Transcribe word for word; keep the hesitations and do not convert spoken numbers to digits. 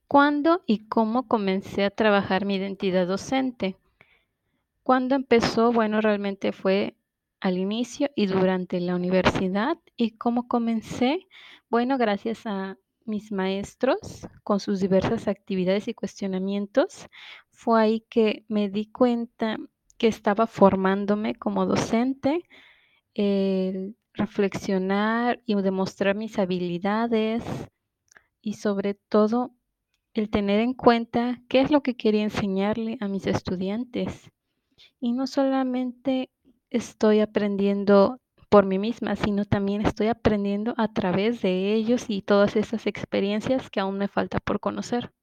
¿Cuándo y cómo comencé a trabajar mi identidad docente? ¿Cuándo empezó? Bueno, realmente fue al inicio y durante la universidad. ¿Y cómo comencé? Bueno, gracias a mis maestros con sus diversas actividades y cuestionamientos. Fue ahí que me di cuenta que estaba formándome como docente, el reflexionar y demostrar mis habilidades y sobre todo el tener en cuenta qué es lo que quería enseñarle a mis estudiantes. Y no solamente estoy aprendiendo por mí misma, sino también estoy aprendiendo a través de ellos y todas esas experiencias que aún me falta por conocer.